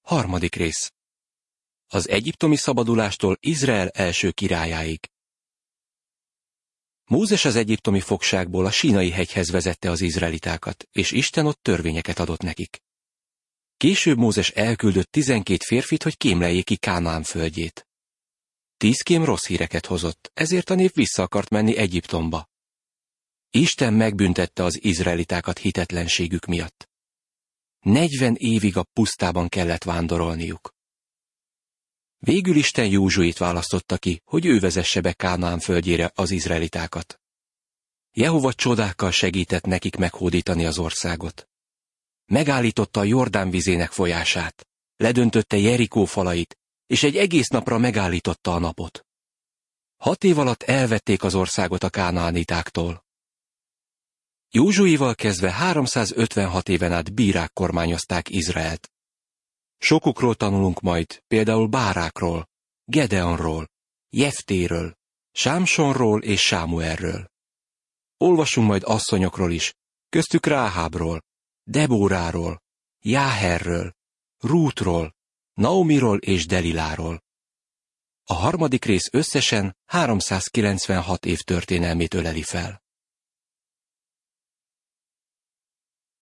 Harmadik rész. Az egyiptomi szabadulástól Izrael első királyáig. Mózes az egyiptomi fogságból a Sínai hegyhez vezette az izraelitákat, és Isten ott törvényeket adott nekik. Később Mózes elküldött 12 férfit, hogy kémleljék ki Kánaán földjét. 10 kém rossz híreket hozott, ezért a nép vissza akart menni Egyiptomba. Isten megbüntette az izraelitákat hitetlenségük miatt. 40 évig a pusztában kellett vándorolniuk. Végül Isten Józsuét választotta ki, hogy ő vezesse be Kánaán földjére az izraelitákat. Jehova csodákkal segített nekik meghódítani az országot. Megállította a Jordán vizének folyását, ledöntötte Jerikó falait, és egy egész napra megállította a napot. 6 év alatt elvették az országot a kánaánitáktól. Józsuéval kezdve 356 éven át bírák kormányozták Izraelt. Sokukról tanulunk majd, például Bárákról, Gedeonról, Jeftéről, Sámsonról és Sámuelről. Olvasunk majd asszonyokról is, köztük Ráhábról, Debóráról, Jáherről, Rútról, Naomiról és Deliláról. A harmadik rész összesen 396 év történelmét öleli fel.